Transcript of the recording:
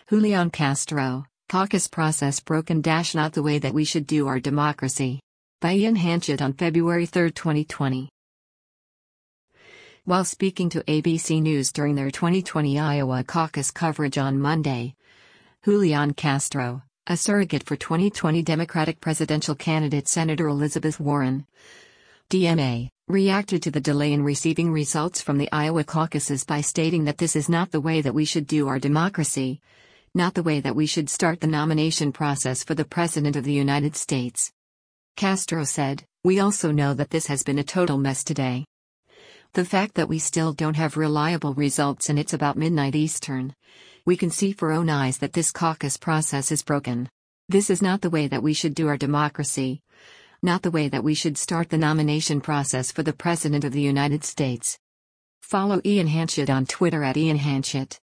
Julian Castro, caucus process broken. Not the way that we should do our democracy. By Ian Hanchett on February 3, 2020. While speaking to ABC News during their 2020 Iowa caucus coverage on Monday, Julian Castro, a surrogate for 2020 Democratic presidential candidate Senator Elizabeth Warren, DMA, reacted to the delay in receiving results from the Iowa caucuses by stating that this is not the way that we should do our democracy, not the way that we should start the nomination process for the President of the United States. Castro said, "We also know that this has been a total mess today. The fact that we still don't have reliable results and it's about midnight Eastern. We can see for own eyes that this caucus process is broken. This is not the way that we should do our democracy, not the way that we should start the nomination process for the President of the United States." Follow Ian Hanchett on Twitter at Ian Hanchett.